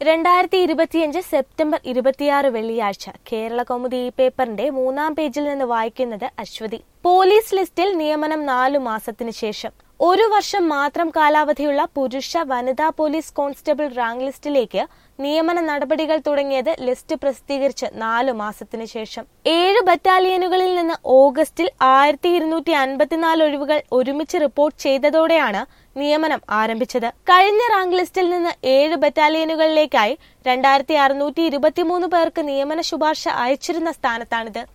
2025 September 26 വെള്ളിയാഴ്ച കേരള കൗമുദി ഈ പേപ്പറിന്റെ 3-ാം പേജിൽ നിന്ന് വായിക്കുന്നത് അശ്വതി. പോലീസ് ലിസ്റ്റിൽ നിയമനം 4 മാസത്തിന് ശേഷം. 1 വർഷം മാത്രം കാലാവധിയുള്ള പുരുഷ വനിതാ പോലീസ് കോൺസ്റ്റബിൾ റാങ്ക് ലിസ്റ്റിലേക്ക് നിയമന നടപടികൾ തുടങ്ങിയത് ലിസ്റ്റ് പ്രസിദ്ധീകരിച്ച് 4 മാസത്തിന് ശേഷം. 7 ബറ്റാലിയനുകളിൽ നിന്ന് ഓഗസ്റ്റിൽ 1254 ഒഴിവുകൾ ഒരുമിച്ച് റിപ്പോർട്ട് ചെയ്തതോടെയാണ് നിയമനം ആരംഭിച്ചത്. കഴിഞ്ഞ റാങ്ക് ലിസ്റ്റിൽ നിന്ന് 7 ബറ്റാലിയനുകളിലേക്കായി 2623 പേർക്ക് നിയമന ശുപാർശ അയച്ചിരുന്ന സ്ഥാനത്താണിത്.